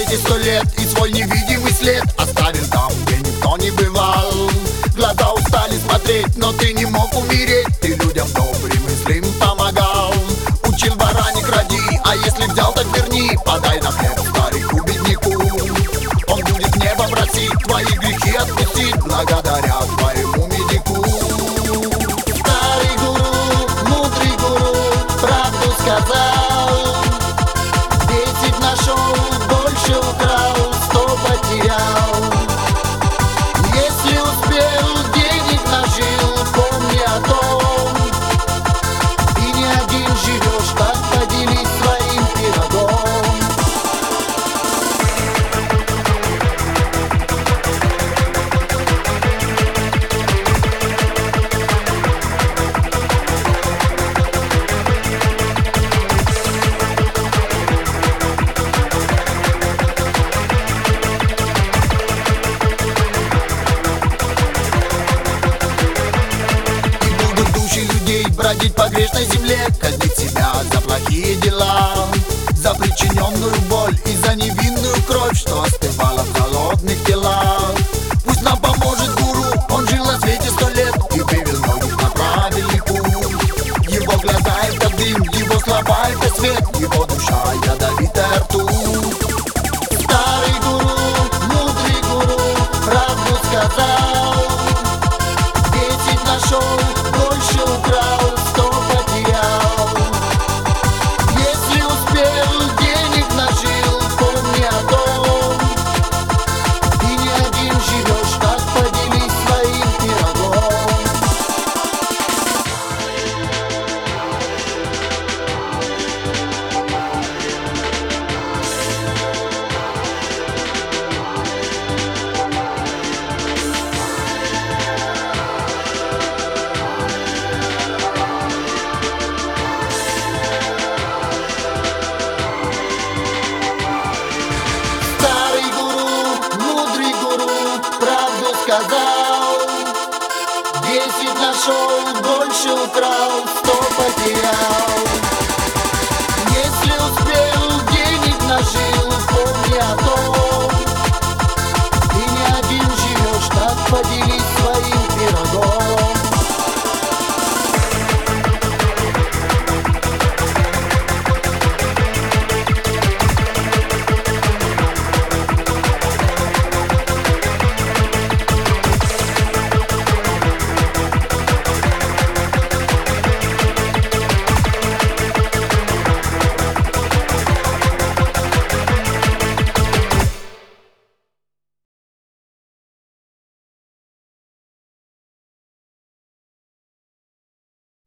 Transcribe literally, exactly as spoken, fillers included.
свете сто лет и свой невидимый след оставил там, где никто не бывал. Глаза устали смотреть, но ты не мог умереть. Ты людям добрым и злым помогал. Учил вора не кради, а если взял, так верни. Подай на хлеб старику бедняку. Он будет в небо просить, твои грехи отпустить, благодаря твоему медику. Старый гуру, мудрый гуру, правду сказал. Десять нашел, больше украл, сто потерял. Если успел, денег нажил, помни о том. И не один живешь, так поделись своим пирогом. Бродить по грешной земле, казнить себя за плохие дела, за причиненную боль и за невинную кровь, что остывала в холодных телах. Пусть нам поможет гуру, он жил на свете сто лет и вывел многих на правильный путь. Его глаза — это дым, его слова — это свет, его душа — ядовитая ртуть. Старый гуру, мудрый гуру, правду сказал. Десять нашел, больше украл, сто потерял. Если успел, денег нажил, помни о том. И не один живешь, так поделись своим пирогом. Сказал, десять нашел, больше украл, сто потерял.